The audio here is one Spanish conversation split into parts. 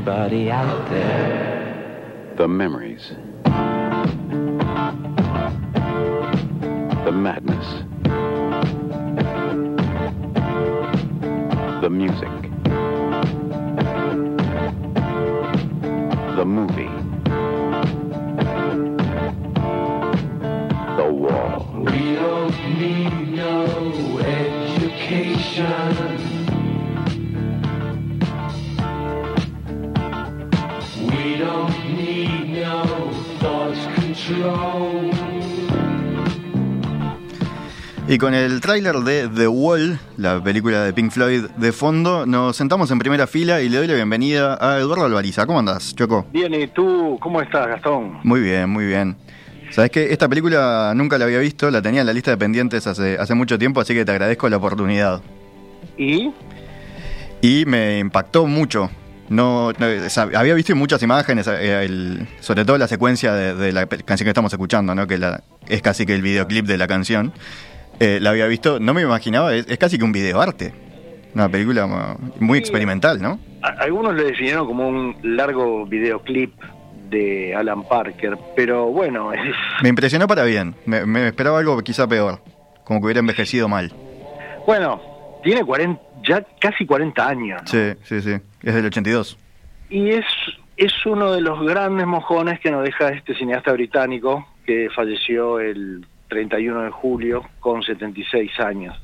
anybody out there. The memories. The madness. The music. The movie. The wall. We don't need no education. We don't need no thought control. Y con el tráiler de The Wall, la película de Pink Floyd de fondo, nos sentamos en primera fila y le doy la bienvenida a Eduardo Alvariza. ¿Cómo andás, Choco? Bien, ¿y tú? ¿Cómo estás, Gastón? Muy bien, muy bien. Sabés que esta película nunca la había visto, la tenía en la lista de pendientes hace mucho tiempo, así que te agradezco la oportunidad. ¿Y? Y me impactó mucho. Había visto muchas imágenes, sobre todo la secuencia de la canción que estamos escuchando, ¿no? Que es casi que el videoclip de la canción. La había visto, no me imaginaba, es casi que un videoarte. Una película muy experimental, ¿no? Algunos lo definieron como un largo videoclip de Alan Parker, pero bueno... Me impresionó para bien, me esperaba algo quizá peor, como que hubiera envejecido mal. Bueno, tiene ya casi 40 años, ¿no? Sí, es del 82. Y es uno de los grandes mojones que nos deja este cineasta británico que falleció el 31 de julio con 76 años.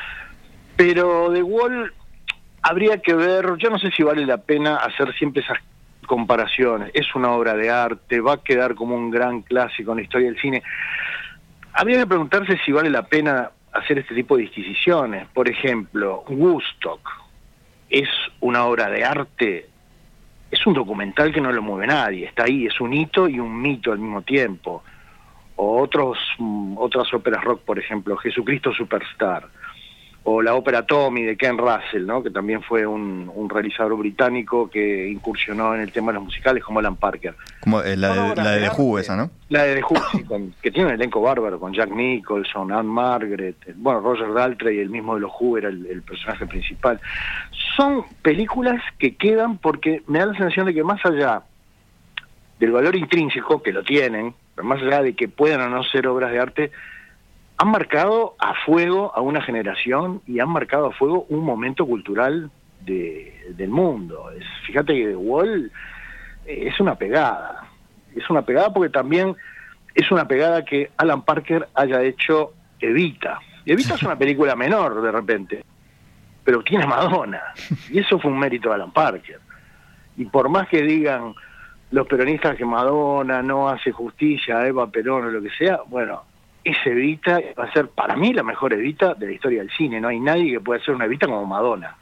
Pero The Wall habría que ver, yo no sé si vale la pena hacer siempre esas comparaciones. Es una obra de arte, va a quedar como un gran clásico en la historia del cine. Habría que preguntarse si vale la pena hacer este tipo de disquisiciones. Por ejemplo, Woodstock es una obra de arte, es un documental que no lo mueve nadie, está ahí, es un hito y un mito al mismo tiempo. O otras óperas rock, por ejemplo, Jesucristo Superstar, o la ópera Tommy de Ken Russell, ¿no? Que también fue un realizador británico que incursionó en el tema de los musicales, como Alan Parker. Como la de The Who, esa, ¿no? La de The Who, sí, que tiene un elenco bárbaro, con Jack Nicholson, Anne Margaret, Roger Daltrey, el mismo de los Who, era el personaje principal. Son películas que quedan porque me da la sensación de que más allá del valor intrínseco, que lo tienen, pero más allá de que puedan o no ser obras de arte, han marcado a fuego a una generación y han marcado a fuego un momento cultural del mundo. Fíjate que The Wall es una pegada porque también es una pegada que Alan Parker haya hecho Evita. Evita es una película menor de repente, pero tiene a Madonna, y eso fue un mérito de Alan Parker. Y por más que digan los peronistas que Madonna no hace justicia a Eva Perón o lo que sea, bueno, esa Evita va a ser para mí la mejor Evita de la historia del cine. No hay nadie que pueda hacer una Evita como Madonna.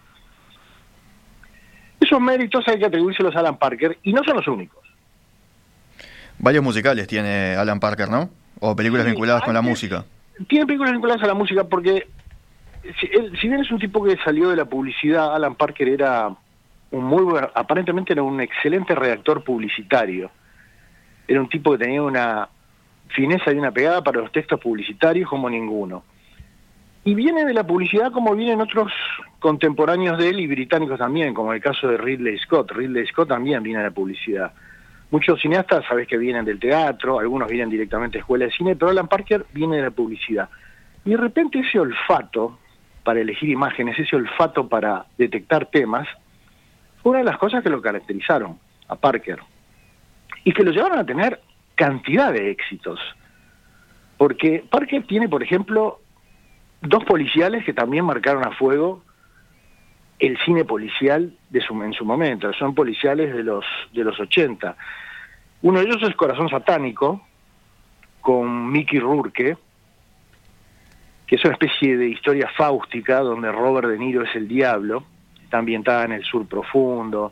Esos méritos hay que atribuírselos a Alan Parker, y no son los únicos. Varios musicales tiene Alan Parker, ¿no? O películas vinculadas con la música. Tiene películas vinculadas a la música porque, si bien es un tipo que salió de la publicidad, Alan Parker era aparentemente era un excelente redactor publicitario. Era un tipo que tenía una fineza y una pegada para los textos publicitarios como ninguno. Y viene de la publicidad como vienen otros contemporáneos de él y británicos también, como el caso de Ridley Scott. Ridley Scott también viene de la publicidad. Muchos cineastas, sabes que vienen del teatro, algunos vienen directamente de escuela de cine, pero Alan Parker viene de la publicidad. Y de repente ese olfato para elegir imágenes, ese olfato para detectar temas, fue una de las cosas que lo caracterizaron a Parker y que lo llevaron a tener cantidad de éxitos, porque Parker tiene, por ejemplo, dos policiales que también marcaron a fuego el cine policial en su momento. Son policiales de los 80. Uno de ellos es Corazón Satánico, con Mickey Rourke, que es una especie de historia fáustica donde Robert De Niro es el diablo. Está ambientada en el sur profundo.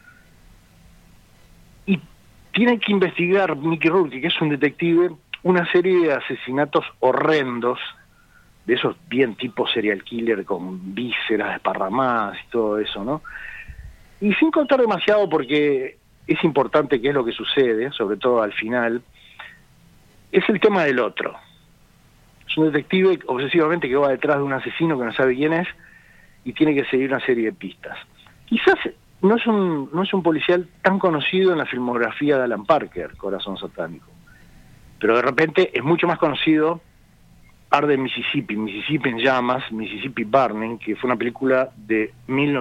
Y tiene que investigar Mickey Rourke, que es un detective, una serie de asesinatos horrendos, de esos bien tipo serial killer con vísceras desparramadas y todo eso, ¿no? Y sin contar demasiado, porque es importante qué es lo que sucede, sobre todo al final, es el tema del otro. Es un detective obsesivamente que va detrás de un asesino que no sabe quién es y tiene que seguir una serie de pistas. Quizás no es un policial tan conocido en la filmografía de Alan Parker, Corazón Satánico. Pero de repente es mucho más conocido Arde Mississippi, Mississippi en llamas, Mississippi Burning, que fue una película de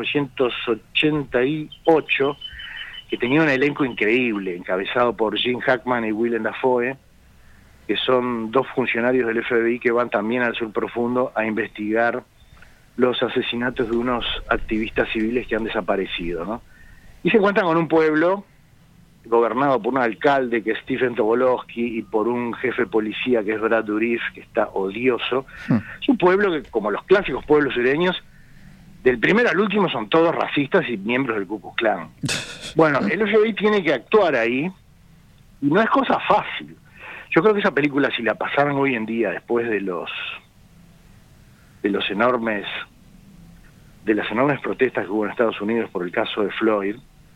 1988 que tenía un elenco increíble, encabezado por Gene Hackman y Willem Dafoe, que son dos funcionarios del FBI que van también al sur profundo a investigar los asesinatos de unos activistas civiles que han desaparecido, ¿no? Y se encuentran con un pueblo gobernado por un alcalde que es Stephen Tobolowsky y por un jefe de policía que es Brad Dourif, que está odioso. Es un pueblo que, como los clásicos pueblos sureños, del primero al último son todos racistas y miembros del Ku Klux Klan. Bueno, el FBI tiene que actuar ahí y no es cosa fácil. Yo creo que esa película, si la pasaran hoy en día, después de las enormes protestas que hubo en Estados Unidos por el caso de Floyd,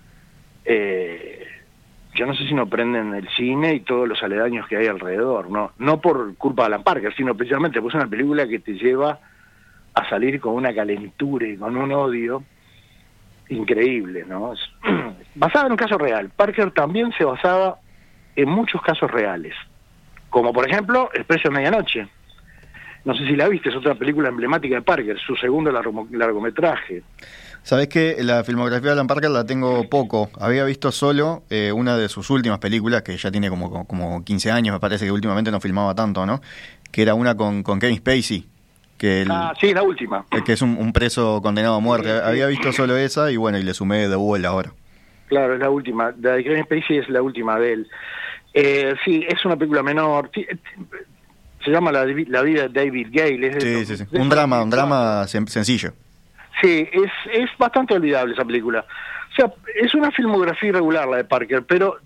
yo no sé si no prenden el cine y todos los aledaños que hay alrededor, no por culpa de Alan Parker, sino precisamente pues es una película que te lleva a salir con una calentura y con un odio increíble, ¿no? Es basada en un caso real. Parker también se basaba en muchos casos reales, como por ejemplo Expreso de Medianoche. No sé si la viste, es otra película emblemática de Parker, su segundo largometraje. Sabés que la filmografía de Alan Parker la tengo poco. Había visto solo una de sus últimas películas, que ya tiene como 15 años, me parece que últimamente no filmaba tanto, ¿no? Que era una con Kevin Spacey. Sí, la última. Que es un preso condenado a muerte. Había visto solo esa y bueno, y le sumé The Wall ahora. Claro, es la última. La de Kevin Spacey es la última de él. Sí, es una película menor. Se llama La vida de David Gale. Sí. Un drama sencillo. Sí, es bastante olvidable esa película. O sea, es una filmografía irregular la de Parker, pero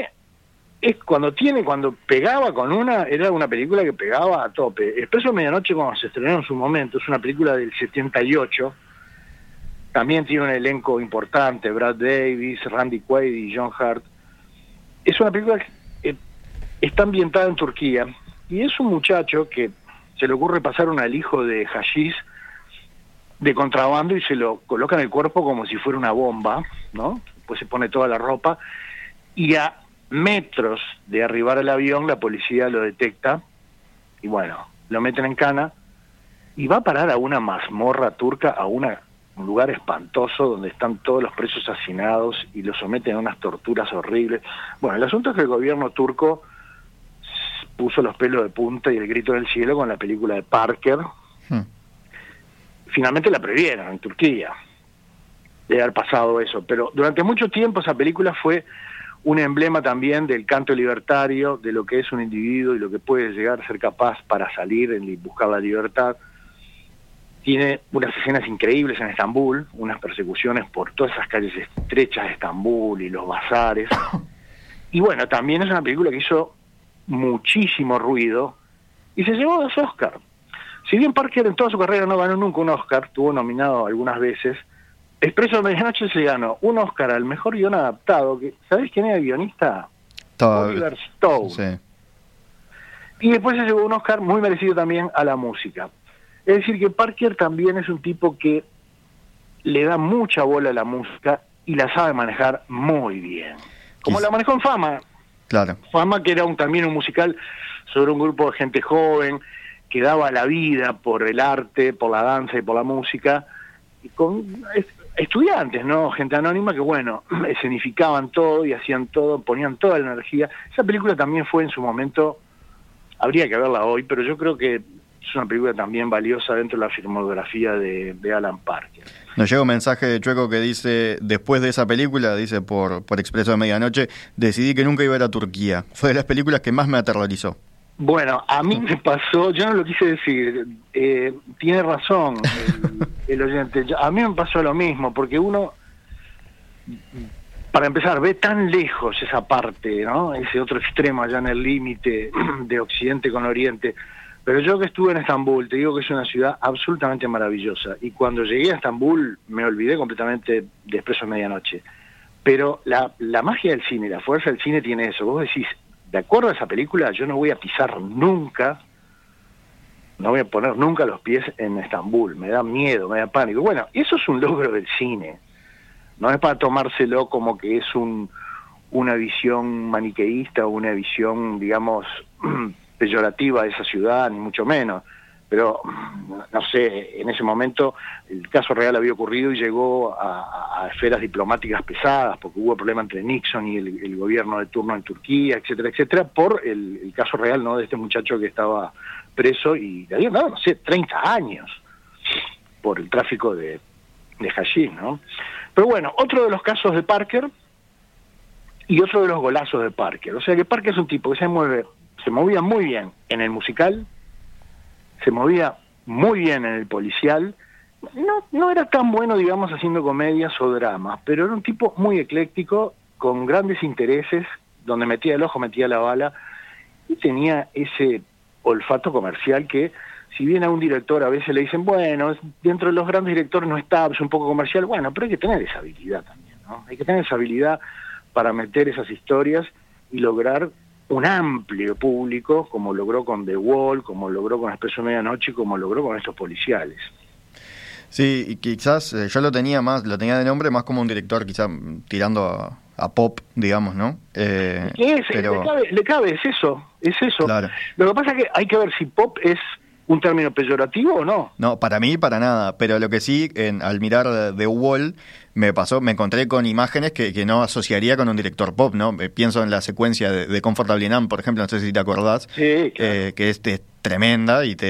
cuando pegaba con era una película que pegaba a tope. Expreso de Medianoche, cuando se estrenó en su momento, es una película del 78. También tiene un elenco importante, Brad Davis, Randy Quaid y John Hurt. Es una película que está ambientada en Turquía y es un muchacho que se le ocurre pasar un alijo de hashish de contrabando y se lo coloca en el cuerpo como si fuera una bomba, ¿no? Pues se pone toda la ropa y a metros de arribar al avión la policía lo detecta y bueno, lo meten en cana y va a parar a una mazmorra turca, a un lugar espantoso donde están todos los presos hacinados y lo someten a unas torturas horribles. Bueno, el asunto es que el gobierno turco puso los pelos de punta y el grito del cielo con la película de Parker. Finalmente la prohibieron en Turquía de haber pasado eso, pero durante mucho tiempo esa película fue un emblema también del canto libertario, de lo que es un individuo y lo que puede llegar a ser capaz para salir y buscar la libertad. Tiene unas escenas increíbles en Estambul, unas persecuciones por todas esas calles estrechas de Estambul y los bazares. Y bueno, también es una película que hizo muchísimo ruido y se llevó 2 Oscars. Si bien Parker en toda su carrera no ganó nunca un Oscar, tuvo nominado algunas veces, Expreso de Medianoche se ganó un Oscar al mejor guión adaptado. ¿Sabés quién era el guionista? Oliver Stone. Sí. Y después se llevó un Oscar muy merecido también a la música. Es decir, que Parker también es un tipo que le da mucha bola a la música y la sabe manejar muy bien. Como la manejó en Fama. Claro. Fama, que era también un musical sobre un grupo de gente joven que daba la vida por el arte, por la danza y por la música, y con estudiantes, ¿no? Gente anónima que, bueno, escenificaban todo y hacían todo, ponían toda la energía. Esa película también fue en su momento, habría que verla hoy, pero yo creo que es una película también valiosa dentro de la filmografía de Alan Parker. Nos llega un mensaje de Chueco que dice, después de esa película, dice por Expreso de Medianoche, decidí que nunca iba a ir a Turquía. Fue de las películas que más me aterrorizó. Bueno, a mí me pasó, yo no lo quise decir, tiene razón el oyente, a mí me pasó lo mismo, porque uno, para empezar, ve tan lejos esa parte, ¿no? Ese otro extremo allá en el límite de Occidente con Oriente. Pero yo que estuve en Estambul, te digo que es una ciudad absolutamente maravillosa, y cuando llegué a Estambul me olvidé completamente de Expreso de Medianoche. Pero la magia del cine, la fuerza del cine tiene eso, vos decís, de acuerdo a esa película, yo no voy a pisar nunca, no voy a poner nunca los pies en Estambul, me da miedo, me da pánico. Bueno, eso es un logro del cine. No es para tomárselo como que es una visión maniqueísta o una visión, digamos, peyorativa de esa ciudad, ni mucho menos. Pero, no sé, en ese momento el caso real había ocurrido y llegó a esferas diplomáticas pesadas, porque hubo problema entre Nixon y el gobierno de turno en Turquía, etcétera, etcétera, por el caso real, ¿no?, de este muchacho que estaba preso y le habían dado, no sé, 30 años por el tráfico de hashish, ¿no? Pero bueno, otro de los casos de Parker y otro de los golazos de Parker. O sea que Parker es un tipo que se movía muy bien en el musical, se movía muy bien en el policial, no era tan bueno, digamos, haciendo comedias o dramas, pero era un tipo muy ecléctico, con grandes intereses, donde metía el ojo, metía la bala, y tenía ese olfato comercial que, si bien a un director a veces le dicen, bueno, dentro de los grandes directores no está, es un poco comercial, bueno, pero hay que tener esa habilidad también, ¿no? Hay que tener esa habilidad para meter esas historias y lograr un amplio público, como logró con The Wall, como logró con Expreso Medianoche, como logró con estos policiales. Sí, y quizás yo lo tenía de nombre más como un director, quizás tirando a pop, digamos, ¿no? Pero le cabe, es eso. Claro. Lo que pasa es que hay que ver si pop es un término peyorativo o no. No, para mí, para nada. Pero lo que sí, al mirar The Wall, me encontré con imágenes que no asociaría con un director pop, ¿no? Pienso en la secuencia de Comfortably Numb, por ejemplo, no sé si te acordás, sí, claro. que es tremenda y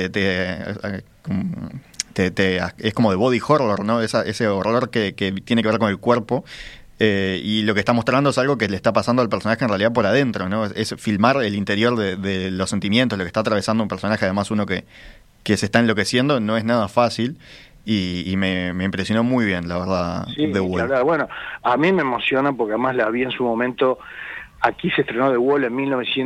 es como de body horror, ¿no? Ese horror que tiene que ver con el cuerpo. Y lo que está mostrando es algo que le está pasando al personaje en realidad por adentro, ¿no? Es filmar el interior de los sentimientos, lo que está atravesando un personaje, además uno que se está enloqueciendo, no es nada fácil. Y me impresionó muy bien, la verdad, sí, The Wall. Claro. Bueno, a mí me emociona porque además la vi en su momento. Aquí se estrenó The Wall en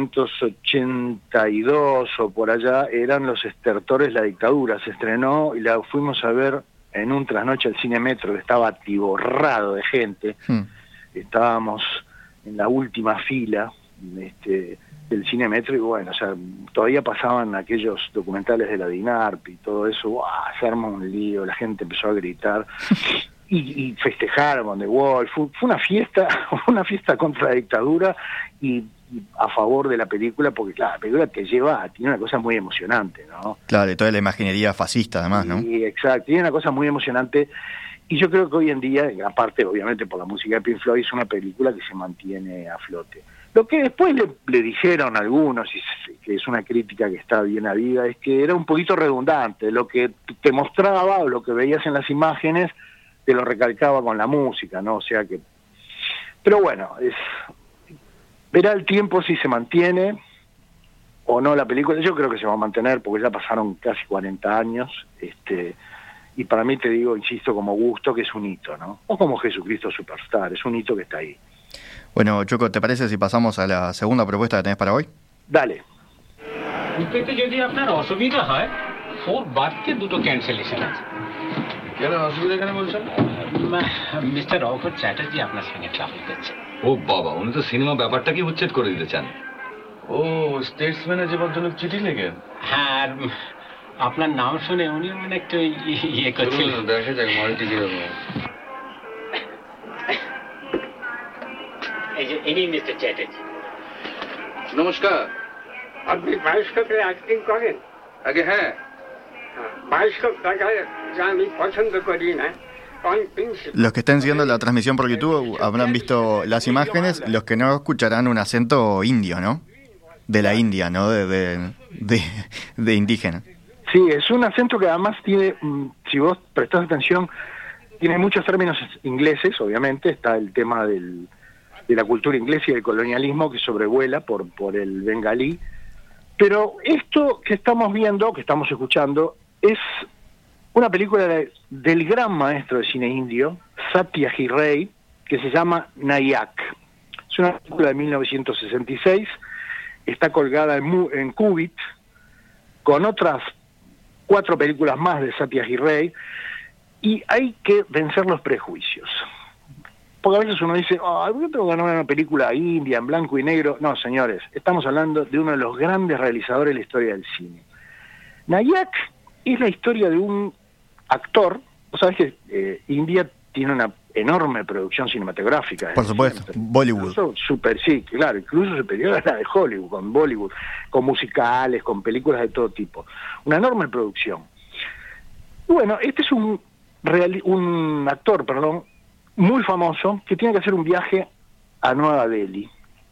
1982 o por allá, eran Los estertores de la dictadura. Se estrenó y la fuimos a ver en un trasnoche al Cine Metro, que estaba atiborrado de gente. Estábamos en la última fila del Cine Metro y bueno, o sea, todavía pasaban aquellos documentales de la DINARP y todo eso. ¡Buah! Se armó un lío, la gente empezó a gritar y festejaron con The Wall. Fue una fiesta contra la dictadura y a favor de la película, porque claro, la película tiene una cosa muy emocionante, ¿no? Claro, y toda la imaginería fascista además, ¿no? Sí, exacto, tiene una cosa muy emocionante, y yo creo que hoy en día, aparte obviamente por la música de Pink Floyd, es una película que se mantiene a flote. Lo que después le dijeron algunos, y que es una crítica que está bien habida, es que era un poquito redundante, lo que te mostraba o lo que veías en las imágenes, te lo recalcaba con la música, ¿no? O sea que... Pero bueno, verá el tiempo si se mantiene o no la película. Yo creo que se va a mantener porque ya pasaron casi 40 años, y para mí, te digo, insisto, como gusto, que es un hito, ¿no? O como Jesucristo Superstar, es un hito que está ahí. Bueno, Choco, ¿te parece si pasamos a la segunda propuesta que tenés para hoy? Dale. উঠতে যদি আপনার অসুবিধা হয় 4 বারকে দুটো ক্যান্সেলেশন আছে। কেন অসুবিধা কেন বলছেন? মিস্টার অঘর চ্যাটার্জি আপনার সঙ্গে ট্রাভেল করছে। ও বাবা, উনি তো সিনেমা ব্যাপারটাকে উচ্ছেদ করে দিতে চান। ও স্টেটসম্যানের যে ভদ্রলোক চিঠি লেখেন? হ্যাঁ, আর আপনার নাম শুনে উনি মানে একটু ইয়ে করছিলেন। দেখা যাক মালটি কিরকম। এই যে ইনি মিস্টার চ্যাটার্জি। নমস্কার। আপনি বায়োস্কোপে অ্যাক্টিং করেন? আগে হ্যাঁ। বায়োস্কোপ দেখায় যা আমি পছন্দ করি না। Los que estén siguiendo la transmisión por YouTube habrán visto las imágenes, los que no escucharán un acento indio, ¿no? De la India, ¿no? De indígena. Sí, es un acento que además tiene, si vos prestás atención, tiene muchos términos ingleses, obviamente, está el tema de la cultura inglesa y del colonialismo que sobrevuela por el bengalí, pero esto que estamos viendo, que estamos escuchando, es una película del gran maestro de cine indio, Satyajit Ray, que se llama Nayak. Es una película de 1966, está colgada en Qubit, con otras 4 películas más de Satyajit Ray, y hay que vencer los prejuicios. Porque a veces uno dice, ¿por qué tengo que ganar una película india, en blanco y negro? No, señores, estamos hablando de uno de los grandes realizadores de la historia del cine. Nayak es la historia de un actor. Vos sabés que India tiene enorme producción cinematográfica. Por supuesto, Bollywood. Sí, claro, incluso superior a la de Hollywood, con Bollywood, con musicales, con películas de todo tipo. Una enorme producción. Bueno, este es un actor, muy famoso, que tiene que hacer un viaje a Nueva Delhi.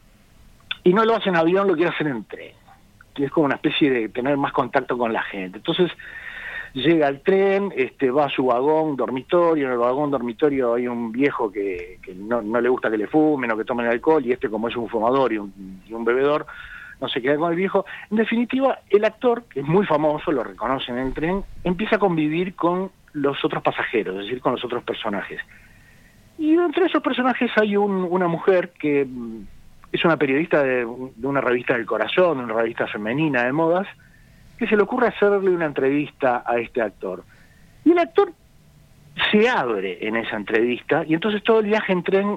Y no lo hace en avión, lo quiere hacer en tren. Que es como una especie de tener más contacto con la gente. Entonces, llega al tren, va a su vagón dormitorio, en el vagón dormitorio hay un viejo que no le gusta que le fumen o que tomen alcohol, y como es un fumador y un bebedor, no se queda con el viejo. En definitiva, el actor, que es muy famoso, lo reconocen en el tren, empieza a convivir con los otros pasajeros, es decir, con los otros personajes. Y entre esos personajes hay una mujer que es una periodista de una revista del corazón, una revista femenina de modas, que se le ocurre hacerle una entrevista a este actor. Y el actor se abre en esa entrevista, y entonces todo el viaje en tren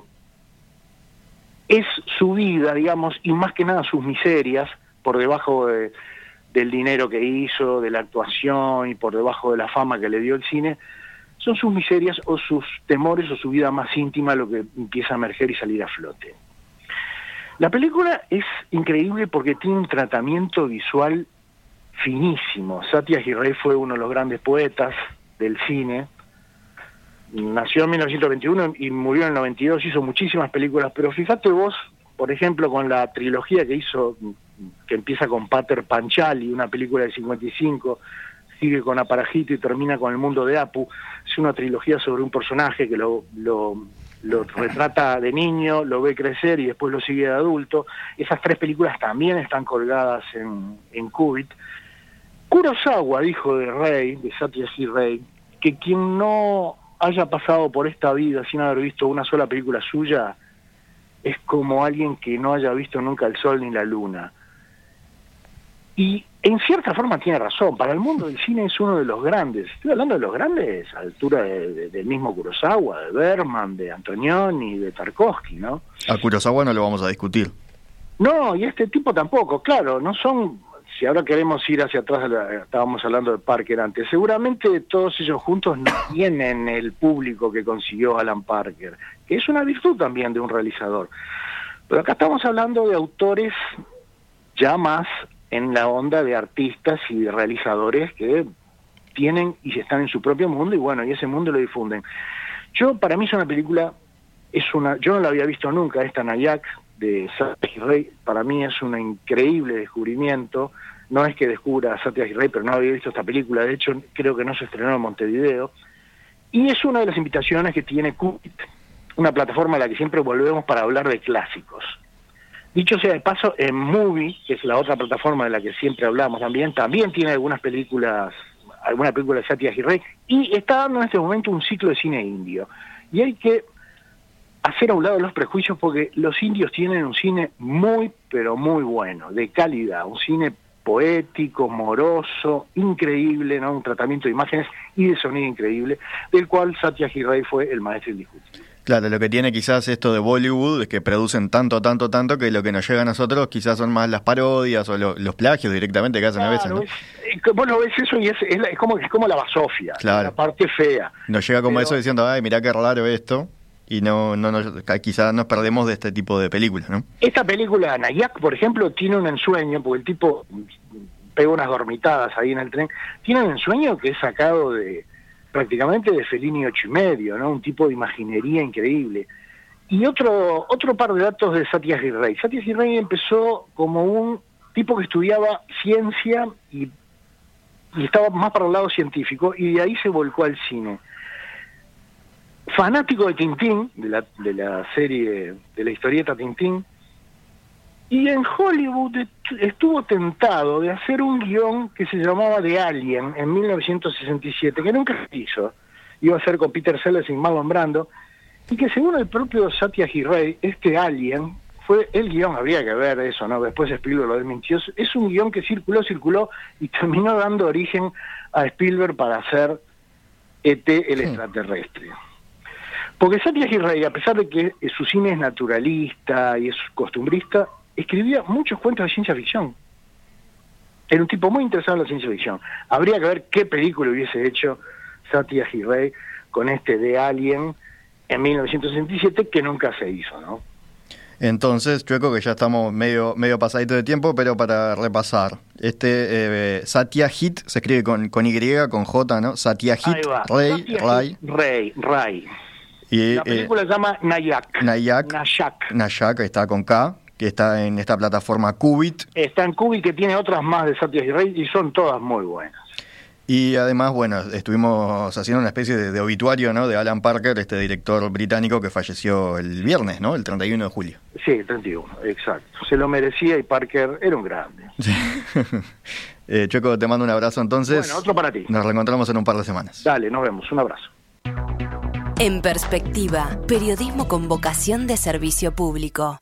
es su vida, digamos, y más que nada sus miserias, por debajo del dinero que hizo, de la actuación, y por debajo de la fama que le dio el cine, son sus miserias o sus temores o su vida más íntima lo que empieza a emerger y salir a flote. La película es increíble porque tiene un tratamiento visual finísimo. Satyajit Ray fue uno de los grandes poetas del cine. Nació en 1921 y murió en el 92, hizo muchísimas películas, pero fíjate vos, por ejemplo, con la trilogía que hizo, que empieza con Pater Panchali, una película del 55, sigue con Aparajito y termina con El mundo de Apu. Es una trilogía sobre un personaje que lo retrata de niño, lo ve crecer y después lo sigue de adulto. Esas 3 películas también están colgadas en Qubit. Kurosawa dijo de Satyajit Ray, que quien no haya pasado por esta vida sin haber visto una sola película suya es como alguien que no haya visto nunca el sol ni la luna. Y en cierta forma tiene razón. Para el mundo del cine es uno de los grandes. Estoy hablando de los grandes a altura del mismo Kurosawa, de Bergman, de Antonioni, de Tarkovsky, ¿no? A Kurosawa no lo vamos a discutir. No, y este tipo tampoco, claro, no son... Si ahora queremos ir hacia atrás, estábamos hablando de Parker antes, seguramente todos ellos juntos no tienen el público que consiguió Alan Parker, que es una virtud también de un realizador. Pero acá estamos hablando de autores ya más en la onda de artistas y de realizadores que tienen y están en su propio mundo, y bueno, y ese mundo lo difunden. Para mí es una película, yo no la había visto nunca, esta Nayak, de Satyajit Ray. Para mí es un increíble descubrimiento. No es que descubra a Satyajit Ray, pero no había visto esta película. De hecho, creo que no se estrenó en Montevideo. Y es una de las invitaciones que tiene Qubit, una plataforma a la que siempre volvemos para hablar de clásicos. Dicho sea de paso, en Movie, que es la otra plataforma de la que siempre hablamos también tiene alguna película de Satyajit Ray, y está dando en este momento un ciclo de cine indio. Y hay que hacer a un lado los prejuicios, porque los indios tienen un cine muy, pero muy bueno, de calidad, un cine poético, moroso, increíble, ¿no? Un tratamiento de imágenes y de sonido increíble, del cual Satyajit Ray fue el maestro indiscutible. Claro, lo que tiene quizás esto de Bollywood es que producen tanto, que lo que nos llega a nosotros quizás son más las parodias o los plagios directamente que hacen a veces, ¿no? Vos lo ves eso y es como la basofia, claro. La parte fea. Nos llega como eso diciendo, ay, mirá qué raro esto. Y quizás nos perdemos de este tipo de películas, ¿no? Esta película, Nayak, por ejemplo, tiene un ensueño, porque el tipo pega unas dormitadas ahí en el tren, tiene un ensueño que es sacado prácticamente de Fellini 8,5, ¿no? Un tipo de imaginería increíble. Y otro par de datos de Satyajit Ray. Satyajit Ray empezó como un tipo que estudiaba ciencia y estaba más para el lado científico, y de ahí se volcó al cine. Fanático de Tintín, de la serie, de la historieta Tintín, y en Hollywood estuvo tentado de hacer un guión que se llamaba The Alien en 1967, que nunca se hizo. Iba a ser con Peter Sellers y Marlon Brando, y que según el propio Satyajit Ray, este Alien fue el guión, habría que ver eso, ¿no? Después Spielberg lo desmintió. Es un guión que circuló y terminó dando origen a Spielberg para hacer E.T. el extraterrestre. Porque Satyajit Ray, a pesar de que su cine es naturalista y es costumbrista, escribía muchos cuentos de ciencia ficción. Era un tipo muy interesado en la ciencia ficción. Habría que ver qué película hubiese hecho Satyajit Ray con este de Alien, en 1967, que nunca se hizo, ¿no? Entonces, Chueco, que ya estamos medio pasadito de tiempo, pero para repasar, Satyajit se escribe con Y, con J, ¿no? Satyajit Ray. Y, la película se llama Nayak. Nayak está con K, que está en esta plataforma Qubit. Está en Qubit, que tiene otras más de Satyajit Ray, y son todas muy buenas. Y además, bueno, estuvimos haciendo una especie de obituario, ¿no?, de Alan Parker, este director británico que falleció el viernes, ¿no?, el 31 de julio. Sí, el 31, exacto. Se lo merecía y Parker era un grande. Chueco, te mando un abrazo entonces. Bueno, otro para ti. Nos reencontramos en un par de semanas. Dale, nos vemos. Un abrazo. En Perspectiva, periodismo con vocación de servicio público.